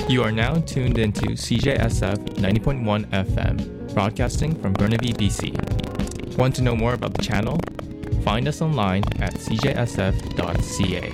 You are now tuned into CJSF 90.1 FM, broadcasting from Burnaby, BC. Want to know more about the channel? Find us online at cjsf.ca.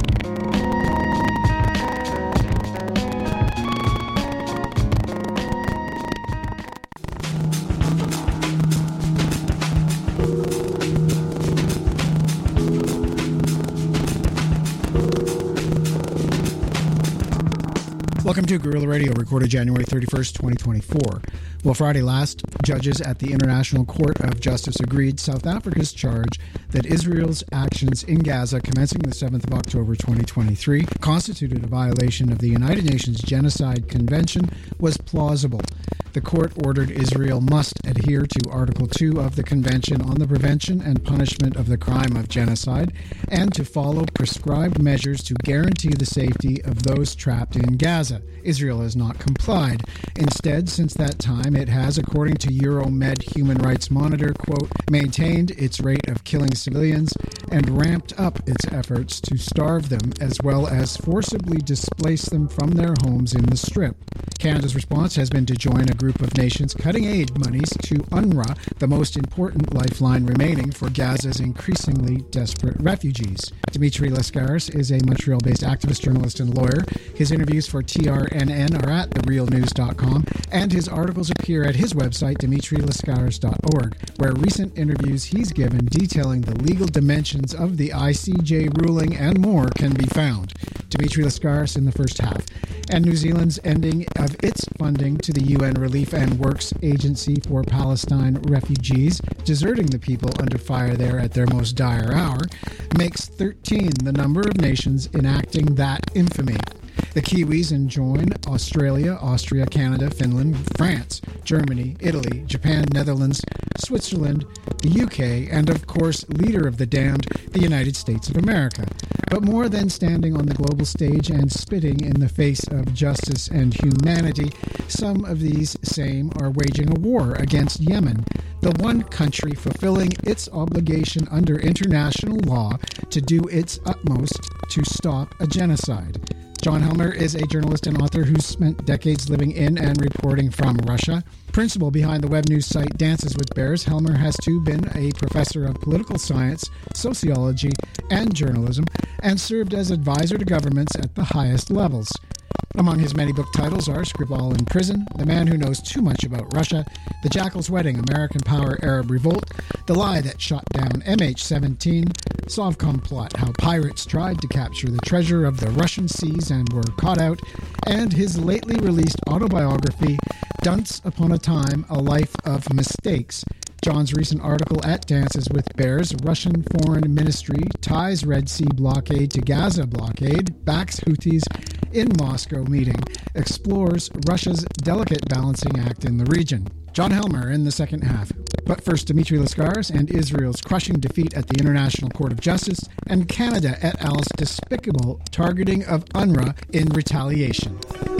Welcome to Guerrilla Radio, recorded January 31st, 2024. Well, Friday last, judges at the International Court of Justice agreed South Africa's charge that Israel's actions in Gaza commencing the 7th of October 2023 constituted a violation of the United Nations Genocide Convention was plausible. The court ordered Israel must adhere to Article 2 of the Convention on the Prevention and Punishment of the Crime of Genocide and to follow prescribed measures to guarantee the safety of those trapped in Gaza. Israel has not complied. Instead, since that time, it has, according to Euromed Human Rights Monitor, quote, maintained its rate of killing civilians and ramped up its efforts to starve them as well as forcibly displace them from their homes in the Strip. Canada's response has been to join a group of nations cutting aid monies to UNRWA, the most important lifeline remaining for Gaza's increasingly desperate refugees. Dimitri Lascaris is a Montreal-based activist, journalist, and lawyer. His interviews for TRNN are at therealnews.com, and his articles appear at his website, dimitrilascaris.org, where recent interviews he's given detailing the legal dimensions of the ICJ ruling and more can be found. Dimitri Lascaris in the first half. And New Zealand's ending of its funding to the UN Relief and Works Agency for Palestine refugees, deserting the people under fire there at their most dire hour, makes 13 the number of nations enacting that infamy. The Kiwis enjoin Australia, Austria, Canada, Finland, France, Germany, Italy, Japan, Netherlands, Switzerland, the UK, and of course, leader of the damned, the United States of America. But more than standing on the global stage and spitting in the face of justice and humanity, some of these same are waging a war against Yemen, the one country fulfilling its obligation under international law to do its utmost to stop a genocide. John Helmer is a journalist and author who's spent decades living in and reporting from Russia. Principal behind the web news site Dances with Bears, Helmer has too been a professor of political science, sociology, and journalism, and served as advisor to governments at the highest levels. Among his many book titles are Skripal in Prison, The Man Who Knows Too Much About Russia, The Jackal's Wedding, American Power, Arab Revolt, The Lie That Shot Down MH17, Sovcom Plot, How Pirates Tried to Capture the Treasure of the Russian Seas and Were Caught Out, and his lately released autobiography, Dunce Upon a Time, A Life of Mistakes. John's recent article at Dances with Bears, Russian Foreign Ministry ties Red Sea blockade to Gaza blockade, backs Houthis in Moscow meeting, explores Russia's delicate balancing act in the region. John Helmer in the second half. But first, Dimitri Lascaris and Israel's crushing defeat at the International Court of Justice, and Canada et al.'s despicable targeting of UNRWA in retaliation.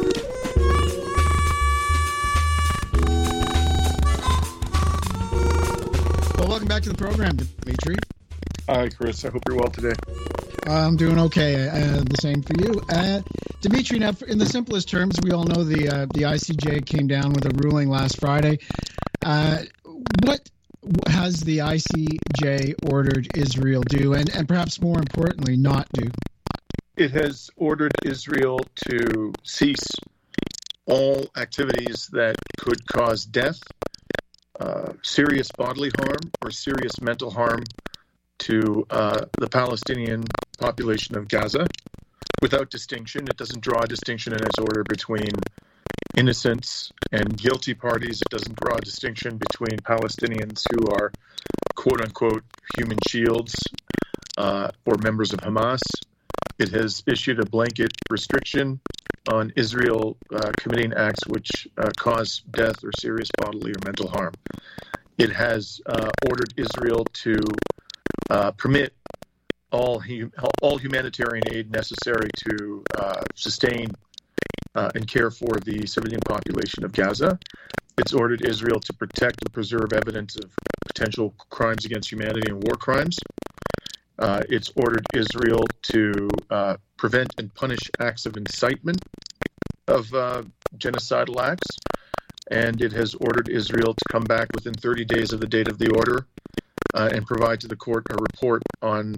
Well, welcome back to the program, Dimitri. Hi, Chris. I hope you're well today. I'm doing okay. The same for you. Dimitri, now, in the simplest terms, we all know the ICJ came down with a ruling last Friday. What has the ICJ ordered Israel do, and perhaps more importantly, not do? It has ordered Israel to cease all activities that could cause death, serious bodily harm, or serious mental harm to the Palestinian population of Gaza without distinction. It doesn't draw a distinction in its order between innocents and guilty parties. It doesn't draw a distinction between Palestinians who are quote-unquote human shields or members of Hamas. It has issued a blanket restriction on Israel committing acts which cause death or serious bodily or mental harm. It has ordered Israel to permit all humanitarian aid necessary to sustain and care for the civilian population of Gaza. It's ordered Israel to protect and preserve evidence of potential crimes against humanity and war crimes. It's ordered Israel to prevent and punish acts of incitement of genocidal acts, and it has ordered Israel to come back within 30 days of the date of the order and provide to the court a report on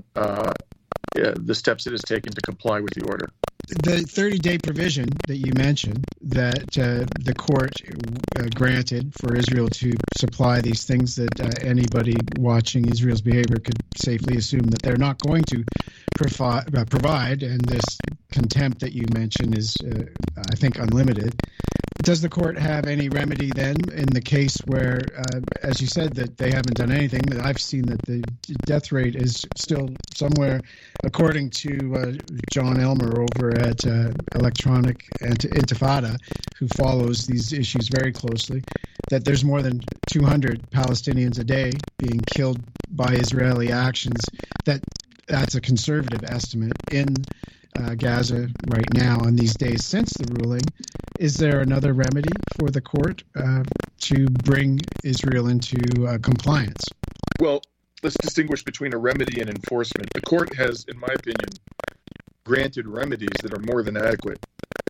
the steps it has taken to comply with the order. The 30-day provision that you mentioned that the court granted for Israel to supply these things that anybody watching Israel's behavior could safely assume that they're not going to provide, and this contempt that you mentioned is, I think, unlimited. Does the court have any remedy then in the case where, as you said, that they haven't done anything? That I've seen that the death rate is still somewhere, according to John Elmer over at Electronic Intifada, who follows these issues very closely, that there's more than 200 Palestinians a day being killed by Israeli actions. That's a conservative estimate in Gaza right now in these days since the ruling. Is there another remedy for the court to bring Israel into compliance? Well, let's distinguish between a remedy and enforcement. The court has, in my opinion, granted remedies that are more than adequate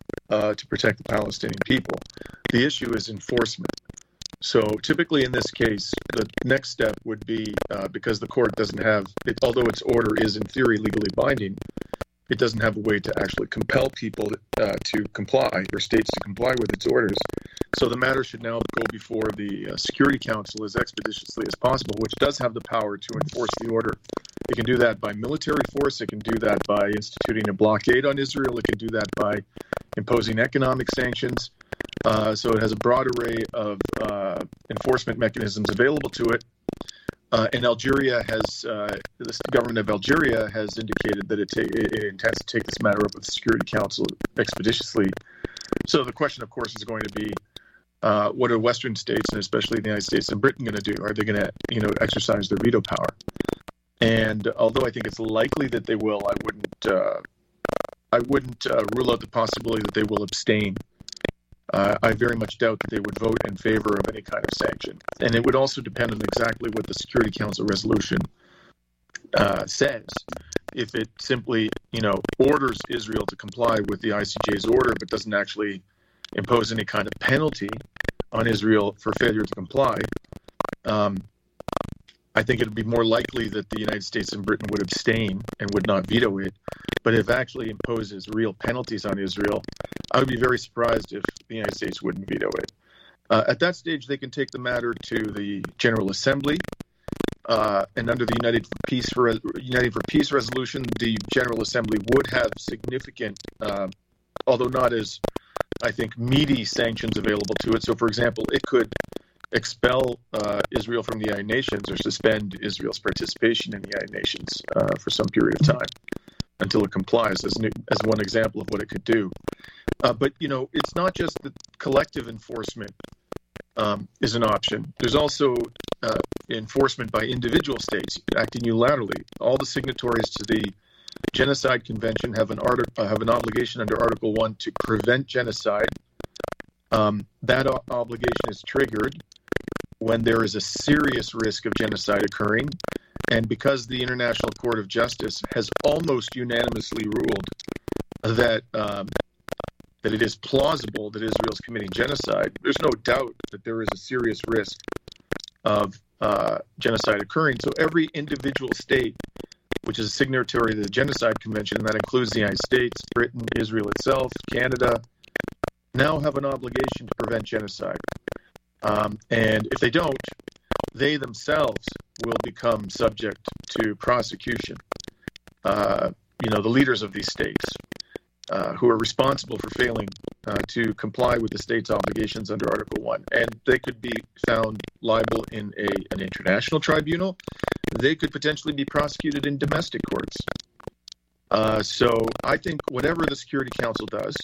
to protect the Palestinian people. The issue is enforcement. So typically in this case, the next step would be, because the court doesn't have, although its order is in theory legally binding, it doesn't have a way to actually compel people to comply, or states to comply with its orders. So the matter should now go before the Security Council as expeditiously as possible, which does have the power to enforce the order. It can do that by military force. It can do that by instituting a blockade on Israel. It can do that by imposing economic sanctions. So it has a broad array of enforcement mechanisms available to it. And Algeria has, the government of Algeria has indicated that it intends to take this matter up with the Security Council expeditiously. So the question, of course, is going to be, what are Western states, and especially the United States and Britain, going to do? Are they going to, exercise their veto power? And although I think it's likely that they will, I wouldn't rule out the possibility that they will abstain. I very much doubt that they would vote in favor of any kind of sanction. And it would also depend on exactly what the Security Council resolution says. If it simply, orders Israel to comply with the ICJ's order, but doesn't actually impose any kind of penalty on Israel for failure to comply, I think it would be more likely that the United States and Britain would abstain and would not veto it. But if it actually imposes real penalties on Israel, I would be very surprised if the United States wouldn't veto it. At that stage, they can take the matter to the General Assembly, and under the United for Peace resolution, the General Assembly would have significant, although not as, I think, meaty sanctions available to it. So, for example, it could expel Israel from the United Nations or suspend Israel's participation in the United Nations for some period of time until it complies, as one example of what it could do. But, it's not just that collective enforcement is an option. There's also enforcement by individual states acting unilaterally. All the signatories to the Genocide Convention have an obligation under Article 1 to prevent genocide. That obligation is triggered when there is a serious risk of genocide occurring, and because the International Court of Justice has almost unanimously ruled that it is plausible that Israel is committing genocide, there's no doubt that there is a serious risk of genocide occurring. So every individual state, which is a signatory to the Genocide Convention, and that includes the United States, Britain, Israel itself, Canada, now have an obligation to prevent genocide. And if they don't, they themselves will become subject to prosecution. The leaders of these states who are responsible for failing to comply with the state's obligations under Article 1. And they could be found liable in an international tribunal. They could potentially be prosecuted in domestic courts. So I think whatever the Security Council does,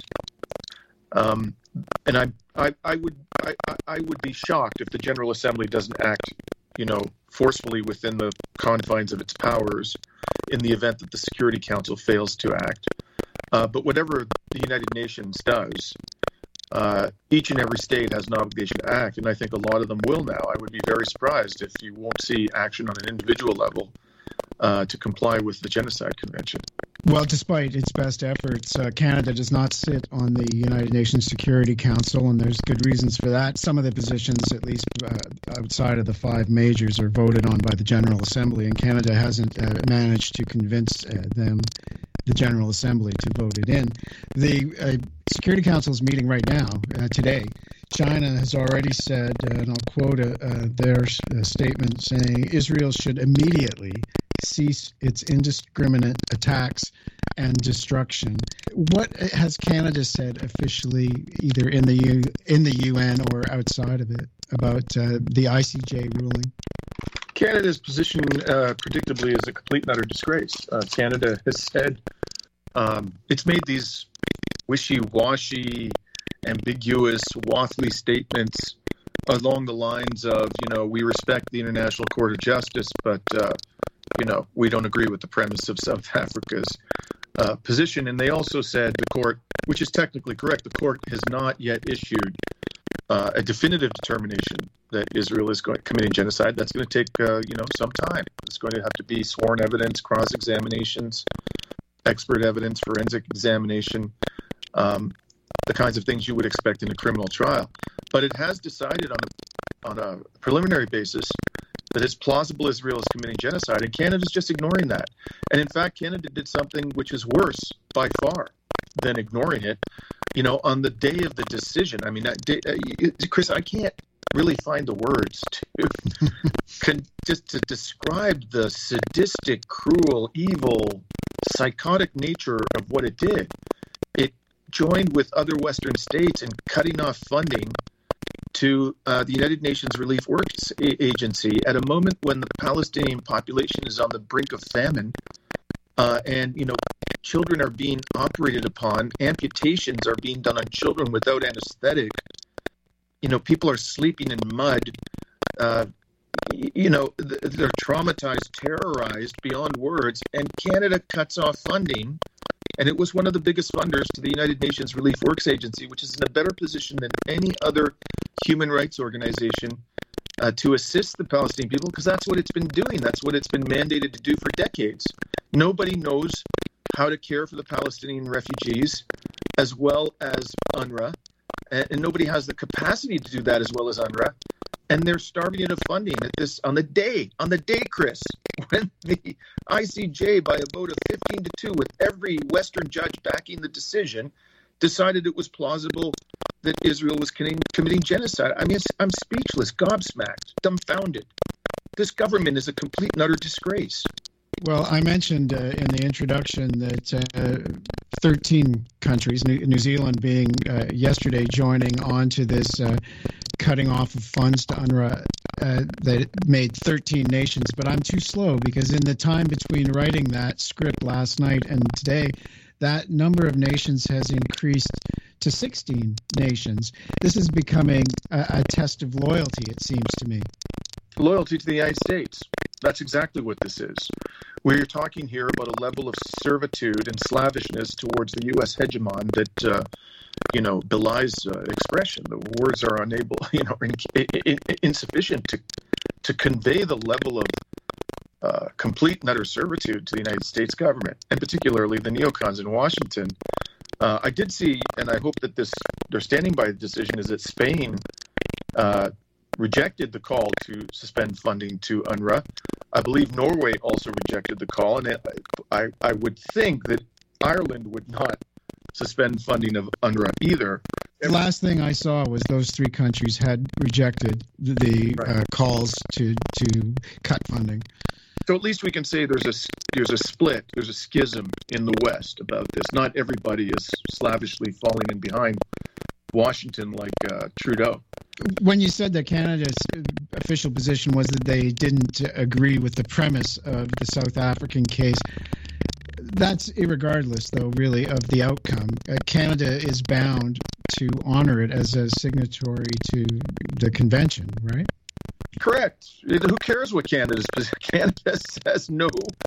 and I would be shocked if the General Assembly doesn't act, forcefully within the confines of its powers in the event that the Security Council fails to act. But whatever the United Nations does, each and every state has an obligation to act, and I think a lot of them will now. I would be very surprised if you won't see action on an individual level to comply with the Genocide Convention. Well, despite its best efforts, Canada does not sit on the United Nations Security Council, and there's good reasons for that. Some of the positions, at least outside of the five majors, are voted on by the General Assembly, and Canada hasn't managed to convince the General Assembly to vote it in. The Security Council is meeting right now, today. China has already said, and I'll quote their statement, saying Israel should immediately cease its indiscriminate attacks and destruction. What has Canada said officially, either in the UN or outside of it, about the ICJ ruling? Canada's position, predictably, is a complete and utter disgrace. Canada has said it's made these wishy-washy, ambiguous, waffly statements along the lines of, we respect the International Court of Justice, but we don't agree with the premise of South Africa's position. And they also said the court, which is technically correct, the court has not yet issued a definitive determination that Israel is committing genocide. That's going to take, some time. It's going to have to be sworn evidence, cross-examinations, expert evidence, forensic examination, the kinds of things you would expect in a criminal trial. But it has decided on a preliminary basis that it's plausible Israel is committing genocide, and Canada's just ignoring that. And in fact, Canada did something which is worse by far than ignoring it. On the day of the decision, I mean, Chris, I can't really find the words to describe the sadistic, cruel, evil, psychotic nature of what it did. It joined with other Western states in cutting off funding to the United Nations Relief Works Agency at a moment when the Palestinian population is on the brink of famine, and children are being operated upon, amputations are being done on children without anesthetic. People are sleeping in mud. They're traumatized, terrorized beyond words, and Canada cuts off funding. And it was one of the biggest funders to the United Nations Relief Works Agency, which is in a better position than any other human rights organization to assist the Palestinian people, because that's what it's been doing. That's what it's been mandated to do for decades. Nobody knows how to care for the Palestinian refugees as well as UNRWA, and nobody has the capacity to do that as well as UNRWA. And they're starving it of funding on the day, Chris, when the ICJ, by a vote of 15-2, with every Western judge backing the decision, decided it was plausible that Israel was committing genocide. I mean, I'm speechless, gobsmacked, dumbfounded. This government is a complete and utter disgrace. Well, I mentioned in the introduction that 13 countries, New Zealand being yesterday, joining on to this cutting off of funds to UNRWA that made 13 nations. But I'm too slow, because in the time between writing that script last night and today, that number of nations has increased to 16 nations. This is becoming a test of loyalty, it seems to me. Loyalty to the United States. That's exactly what this is. We're talking here about a level of servitude and slavishness towards the U.S. hegemon that, belies expression. The words are unable, insufficient to convey the level of complete and utter servitude to the United States government, and particularly the neocons in Washington. I did see, and I hope that they're standing by the decision, is that Spain rejected the call to suspend funding to UNRWA. I believe Norway also rejected the call, and I would think that Ireland would not suspend funding of UNRWA either. The last thing I saw was those three countries had rejected the calls to cut funding. So at least we can say there's a split, there's a schism in the West about this. Not everybody is slavishly falling in behind Washington like Trudeau. When you said that Canada's official position was that they didn't agree with the premise of the South African case, that's irregardless, though, really, of the outcome. Canada is bound to honor it as a signatory to the convention, right? Correct. Who cares what Canada's position? Canada has no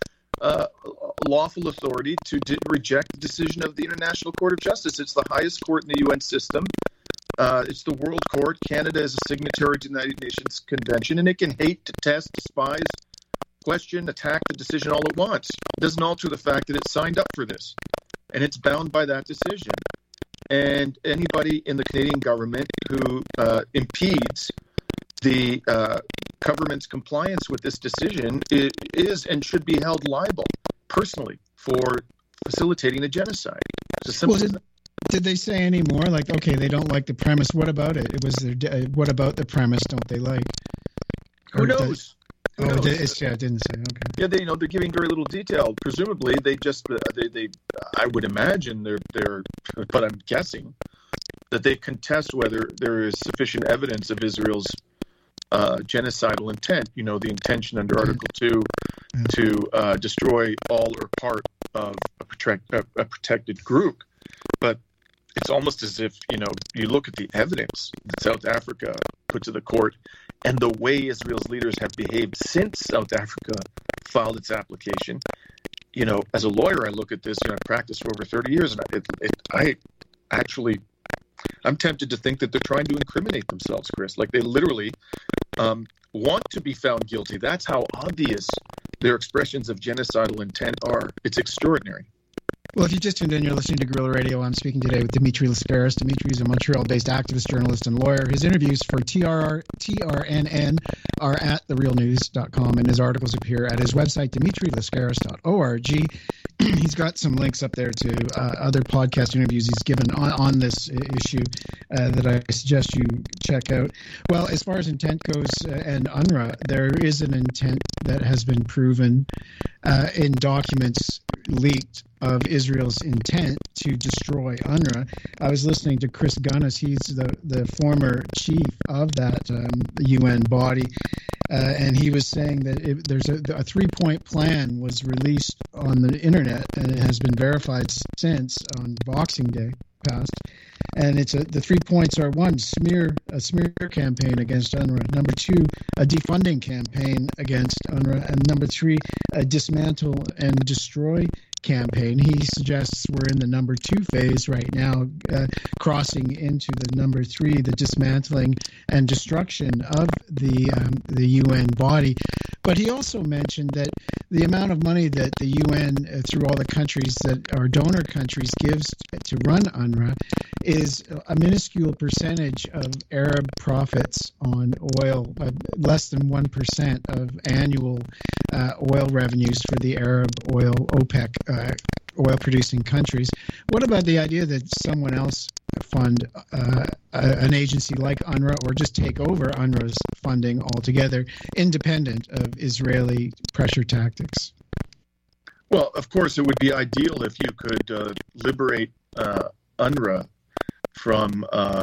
lawful authority to reject the decision of the International Court of Justice. It's the highest court in the UN system. It's the world court. Canada is a signatory to the United Nations Convention, and it can hate, detest, despise, question, attack the decision all it wants. It doesn't alter the fact that it signed up for this, and it's bound by that decision. And anybody in the Canadian government who impedes the government's compliance with this decision is and should be held liable personally for facilitating a genocide. It's as simple as that. Did they say any more? Like, okay, they don't like the premise. What about it? What about the premise don't they like? Who knows? Who knows? It didn't say. Okay. Yeah, they're giving very little detail. Presumably, they just I would imagine they're, but I'm guessing that they contest whether there is sufficient evidence of Israel's genocidal intent. The intention under Article 2 to destroy all or part of a protected group. But it's almost as if, you look at the evidence that South Africa put to the court and the way Israel's leaders have behaved since South Africa filed its application. As a lawyer, I look at this, I've practiced for over 30 years, and I'm tempted to think that they're trying to incriminate themselves, Chris. Like they literally want to be found guilty. That's how obvious their expressions of genocidal intent are. It's extraordinary. Well, if you just tuned in, you're listening to Guerrilla Radio. I'm speaking today with Dimitri Lascaris. Dimitri is a Montreal-based activist, journalist, and lawyer. His interviews for TRNN are at therealnews.com, and his articles appear at his website, dimitrilascaris.org. He's got some links up there to other podcast interviews he's given on this issue that I suggest you check out. Well, as far as intent goes and UNRWA, there is an intent that has been proven in documents leaked of Israel's intent to destroy UNRWA. I was listening to Chris Gunness. He's the former chief of that UN body, and he was saying that there's a three-point plan was released on the internet, and it has been verified since on Boxing Day past. And the 3 points are: one, a smear campaign against UNRWA; number two, a defunding campaign against UNRWA; and number three, a dismantle and destroy campaign. He suggests we're in the number two phase right now, crossing into the number three, the dismantling and destruction of the UN body. But he also mentioned that the amount of money that the UN, through all the countries that are donor countries, gives to run UNRWA is a minuscule percentage of Arab profits on oil, less than 1% of annual oil revenues for the Arab oil OPEC oil-producing countries. What about the idea that someone else fund an agency like UNRWA, or just take over UNRWA's funding altogether, independent of Israeli pressure tactics? Well, of course, it would be ideal if you could liberate UNRWA from,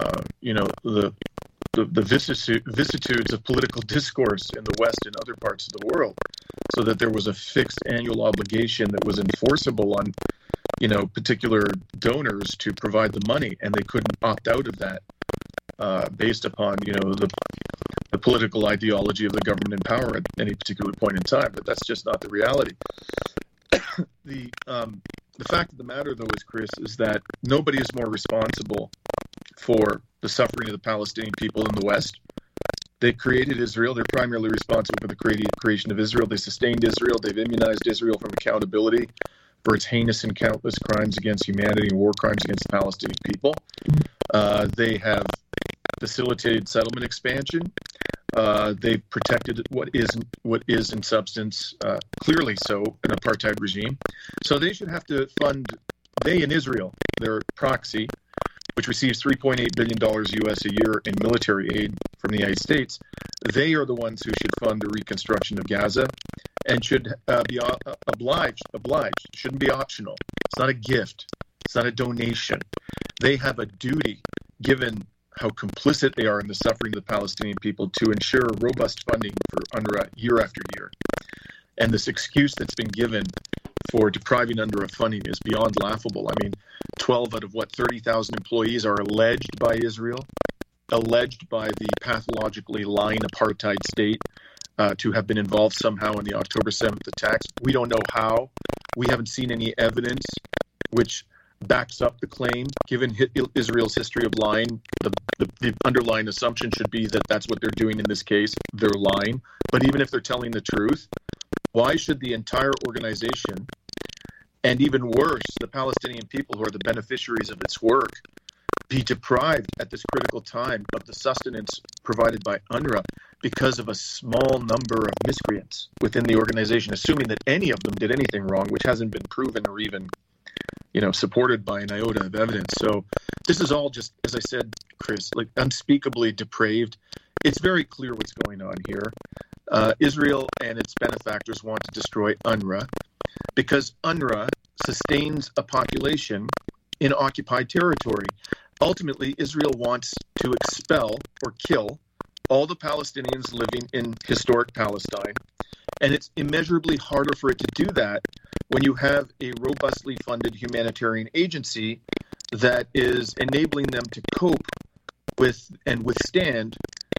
the vicissitudes of political discourse in the West and other parts of the world, so that there was a fixed annual obligation that was enforceable on, particular donors to provide the money, and they couldn't opt out of that based upon, the political ideology of the government in power at any particular point in time. But that's just not the reality. The fact of the matter, though, Chris, is that nobody is more responsible for the suffering of the Palestinian people in the West. They created Israel. They're primarily responsible for the creation of Israel. They sustained Israel. They've immunized Israel from accountability for its heinous and countless crimes against humanity and war crimes against the Palestinian people. They have facilitated settlement expansion. They've protected what is in substance, clearly so, an apartheid regime. So they should have to fund, they in Israel, their proxy, which receives $3.8 billion US a year in military aid from the United States, they are the ones who should fund the reconstruction of Gaza and should be obliged, shouldn't be optional. It's not a gift. It's not a donation. They have a duty, given how complicit they are in the suffering of the Palestinian people, to ensure robust funding for UNRWA year after year. And this excuse that's been given for depriving UNRWA funding is beyond laughable. I mean, 12 out of 30,000 employees are alleged by Israel, alleged by the pathologically lying apartheid state to have been involved somehow in the October 7th attacks. We don't know how. We haven't seen any evidence which backs up the claim. Given Israel's history of lying, the underlying assumption should be that that's what they're doing in this case. They're lying. But even if they're telling the truth, Why should the entire organization, and even worse, the Palestinian people who are the beneficiaries of its work, be deprived at this critical time of the sustenance provided by UNRWA because of a small number of miscreants within the organization, assuming that any of them did anything wrong, which hasn't been proven or even, supported by an iota of evidence. So this is all just, as I said, Chris, like unspeakably depraved. It's very clear what's going on here. Israel and its benefactors want to destroy UNRWA because UNRWA sustains a population in occupied territory. Ultimately, Israel wants to expel or kill all the Palestinians living in historic Palestine. And it's immeasurably harder for it to do that when you have a robustly funded humanitarian agency that is enabling them to cope with and withstand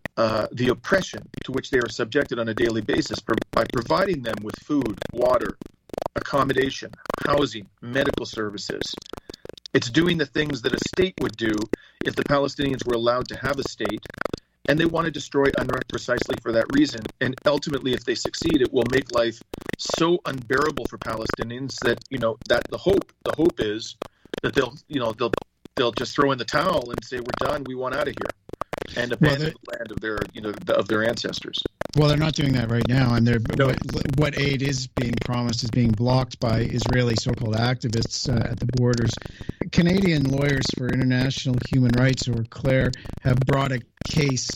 the oppression to which they are subjected on a daily basis by providing them with food, water, accommodation, housing, medical services. It's doing the things that a state would do if the Palestinians were allowed to have a state, and they want to destroy UNRWA precisely for that reason. And ultimately, if they succeed, it will make life so unbearable for Palestinians that that the hope is that they'll just throw in the towel and say, we're done, we want out of here, and abandon the land of their ancestors. Well, they're not doing that right now, and what aid is being promised is being blocked by Israeli so-called activists at the borders. Canadian Lawyers for International Human Rights, or CLAIR, have brought a case,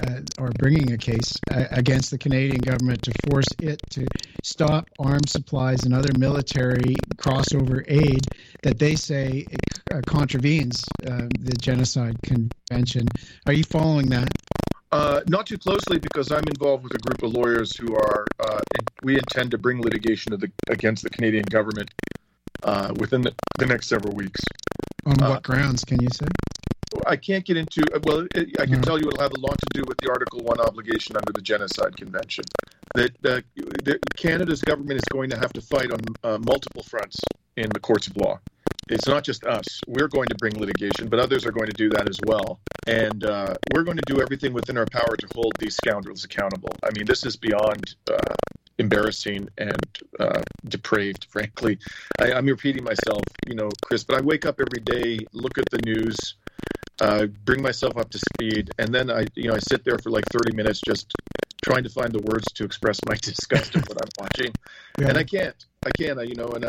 or bringing a case, against the Canadian government to force it to stop arms supplies and other military crossover aid that they say contravenes the Genocide Convention. Are you following that? Not too closely, because I'm involved with a group of lawyers who are, we intend to bring litigation against the Canadian government within the next several weeks. On what grounds, can you say? I can't get into, I can tell you it'll have a lot to do with the Article 1 obligation under the Genocide Convention. That Canada's government is going to have to fight on multiple fronts in the courts of law. It's not just us. We're going to bring litigation, but others are going to do that as well. And we're going to do everything within our power to hold these scoundrels accountable. I mean, this is beyond embarrassing and depraved, frankly. I'm repeating myself, Chris, but I wake up every day, look at the news, bring myself up to speed, and then I sit there for like 30 minutes just trying to find the words to express my disgust of what I'm watching. Yeah. And I can't, and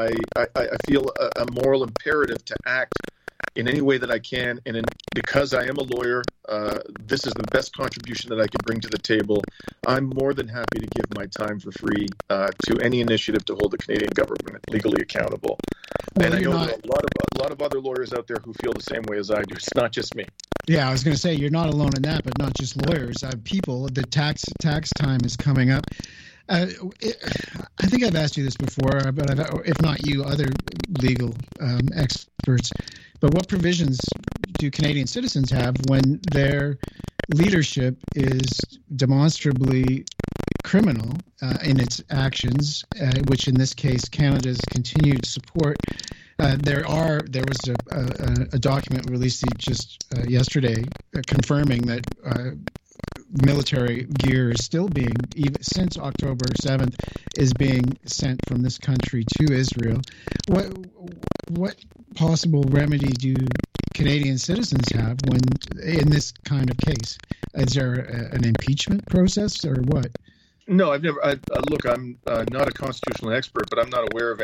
I feel a moral imperative to act in any way that I can. And because I am a lawyer, this is the best contribution that I can bring to the table. I'm more than happy to give my time for free to any initiative to hold the Canadian government legally accountable. Well, and I know there are a lot of other lawyers out there who feel the same way as I do. It's not just me. Yeah, I was going to say, you're not alone in that, but not just lawyers. People, the tax time is coming up. I think I've asked you this before, but if not you, other legal experts. But what provisions do Canadian citizens have when their leadership is demonstrably criminal in its actions, which in this case Canada's continued support? There was a document released just yesterday confirming that military gear is still being, even since October 7th, is being sent from this country to Israel. What possible remedy do Canadian citizens have when in this kind of case? Is there an impeachment process or what? No, I've never. Look, I'm not a constitutional expert, but I'm not aware of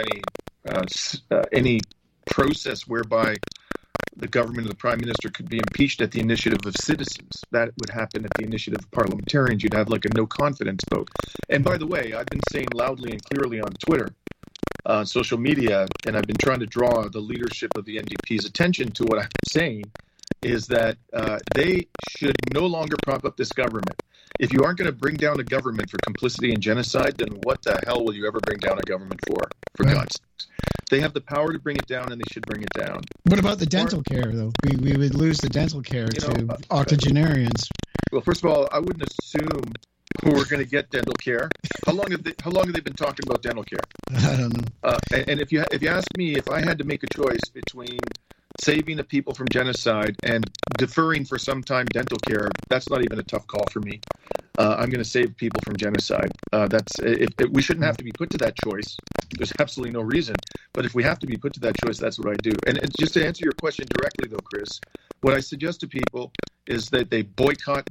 any process whereby the government or the prime minister could be impeached at the initiative of citizens. That would happen at the initiative of parliamentarians. You'd have like a no confidence vote. And by the way, I've been saying loudly and clearly on Twitter, social media, and I've been trying to draw the leadership of the NDP's attention to what I'm saying, is that they should no longer prop up this government. If you aren't going to bring down a government for complicity in genocide, then what the hell will you ever bring down a government for God's sakes? They have the power to bring it down, and they should bring it down. What about the dental care, though? We would lose the dental care to octogenarians. Well, first of all, I wouldn't assume we're going to get dental care. How long have they been talking about dental care? I don't know. And if you ask me, if I had to make a choice between saving the people from genocide and deferring for some time dental care, that's not even a tough call for me. I'm going to save people from genocide. We shouldn't have to be put to that choice. There's absolutely no reason. But if we have to be put to that choice, that's what I do. And just to answer your question directly, though, Chris, what I suggest to people is that they boycott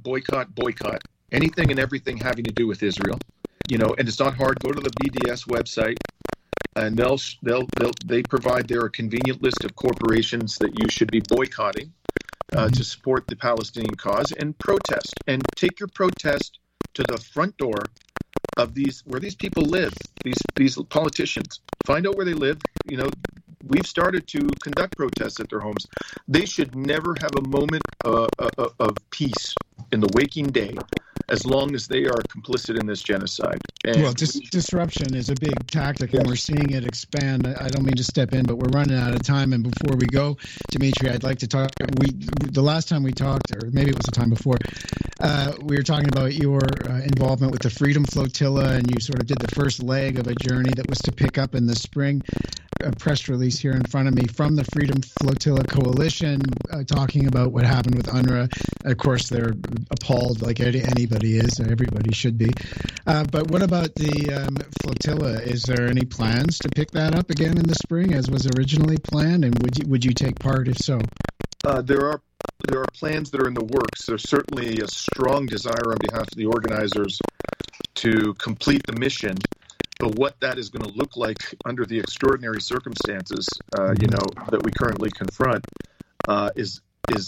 anything and everything having to do with Israel. And it's not hard. Go to the BDS website, and they provide there a convenient list of corporations that you should be boycotting to support the Palestinian cause, and protest. And take your protest to the front door of where these people live, these politicians. Find out where they live. We've started to conduct protests at their homes. They should never have a moment of peace in the waking day as long as they are complicit in this genocide. And disruption is a big tactic, and we're seeing it expand. I don't mean to step in, but we're running out of time. And before we go, Dimitri, I'd like to talk. The last time we talked, or maybe it was the time before, we were talking about your involvement with the Freedom Flotilla, and you sort of did the first leg of a journey that was to pick up in the spring. A press release here in front of me from the Freedom Flotilla Coalition talking about what happened with UNRWA. Of course, they're appalled like anybody is. Everybody should be. But what about the flotilla? Is there any plans to pick that up again in the spring as was originally planned? And would you take part if so? There are plans that are in the works. There's certainly a strong desire on behalf of the organizers to complete the mission. But what that is going to look like under the extraordinary circumstances, that we currently confront, has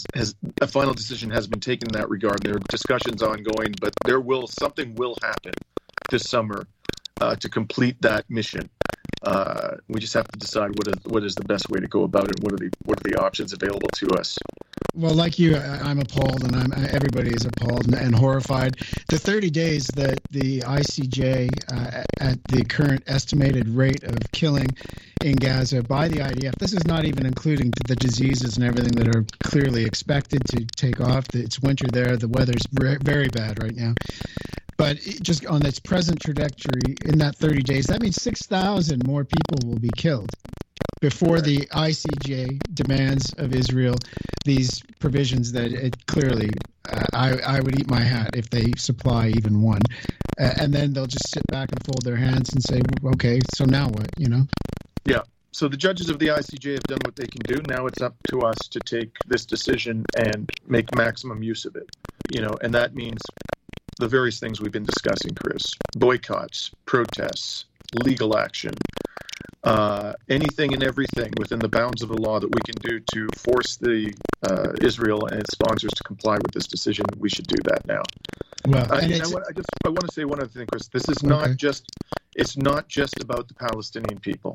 a final decision has been taken in that regard. There are discussions ongoing, but something will happen this summer to complete that mission. We just have to decide what is the best way to go about it. What are the options available to us? Well, like you, I'm appalled, and everybody is appalled and horrified. The 30 days that the ICJ, at the current estimated rate of killing in Gaza by the IDF, this is not even including the diseases and everything that are clearly expected to take off. It's winter there. The weather's very bad right now. But just on its present trajectory, in that 30 days, that means 6,000 more people will be killed before the ICJ demands of Israel these provisions that it clearly, I would eat my hat if they supply even one. And then they'll just sit back and fold their hands and say, okay, so now what, Yeah. So the judges of the ICJ have done what they can do. Now it's up to us to take this decision and make maximum use of it. And that means the various things we've been discussing, Chris: boycotts, protests, legal action, anything and everything within the bounds of the law that we can do to force Israel and its sponsors to comply with this decision. We should do that now. Well, I want to say one other thing, Chris. This is it's not just about the Palestinian people.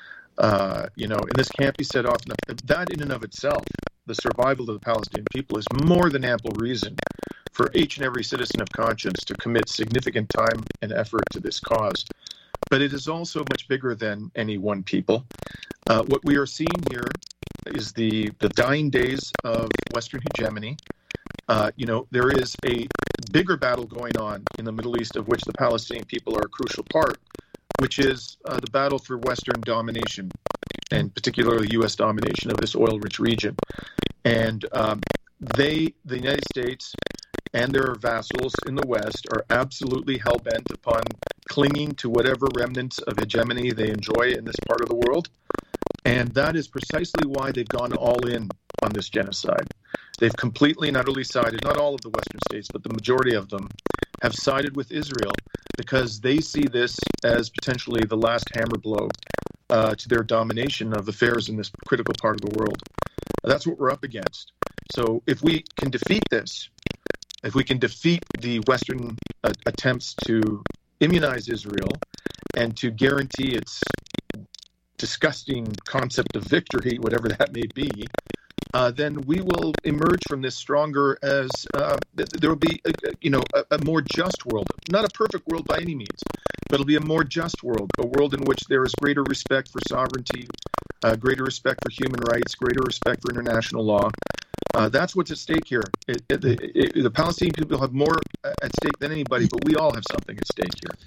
And this can't be said often. That in and of itself, the survival of the Palestinian people, is more than ample reason for each and every citizen of conscience to commit significant time and effort to this cause. But it is also much bigger than any one people. What we are seeing here is the dying days of Western hegemony. There is a bigger battle going on in the Middle East, of which the Palestinian people are a crucial part, which is the battle for Western domination, and particularly U.S. domination of this oil-rich region. And the United States and their vassals in the West are absolutely hell-bent upon clinging to whatever remnants of hegemony they enjoy in this part of the world. And that is precisely why they've gone all in on this genocide. They've completely and utterly sided, not all of the Western states, but the majority of them have sided with Israel because they see this as potentially the last hammer blow to their domination of affairs in this critical part of the world. That's what we're up against. So if we can defeat this, if we can defeat the Western attempts to immunize Israel and to guarantee its disgusting concept of victory, whatever that may be, then we will emerge from this stronger as there will be, a more just world. Not a perfect world by any means, but it'll be a more just world, a world in which there is greater respect for sovereignty, greater respect for human rights, greater respect for international law. That's what's at stake here. The Palestinian people have more at stake than anybody, but we all have something at stake here.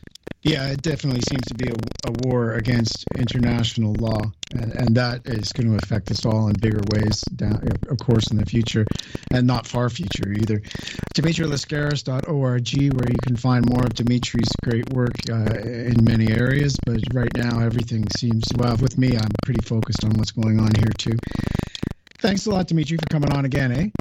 Yeah, it definitely seems to be a war against international law, and that is going to affect us all in bigger ways, down, of course, in the future, and not far future either. DimitriLascaris.org, where you can find more of Dimitri's great work in many areas, but right now everything seems, well, with me, I'm pretty focused on what's going on here too. Thanks a lot, Dimitri, for coming on again, eh?